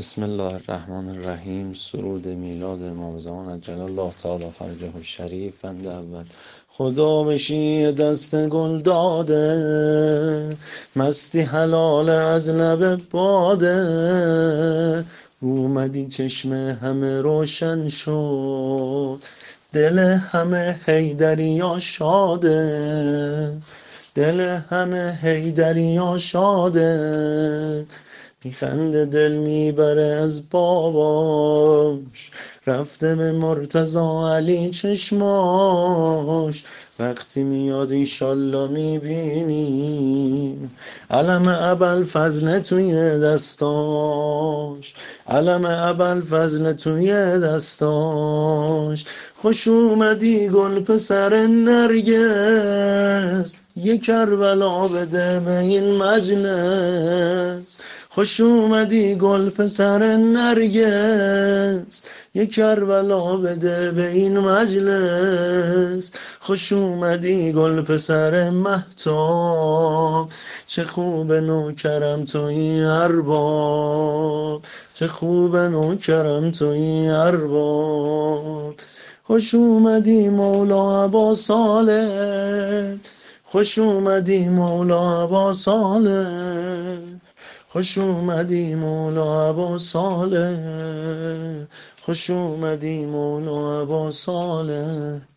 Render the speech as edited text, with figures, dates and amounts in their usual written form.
بسم الله الرحمن الرحیم. سرود میلاد امام زمان عجل الله تعالی فرجه الشریف. بند اول. خدا بشی دست گل داده، مستی حلال از لب باده، اومدی چشم همه روشن شد، دل همه حیدریا شاده، دل همه حیدریا شاده، میخنده دل میبره از باباش، رفته به مرتضی علی چشماش، وقتی میاد ایشالله میبینیم علم ابوالفضل توی دستاش، علم ابوالفضل توی دستاش. خوش اومدی گل پسر نرگس، یه کربلا بده به این مجلس. خوش اومدی گل پسر نرگس، یه کربلا بده به این مجلس. خوش اومدی گل پسر مهتاب، چه خوب نوکرم توی ارباب، چه خوب نوکرم توی ارباب. خوش اومدی مولا ابا صالح، خوش اومدی مولا ابا صالح، خوش اومدی مولا ابا صالح، خوش اومدی مولا ابا صالح.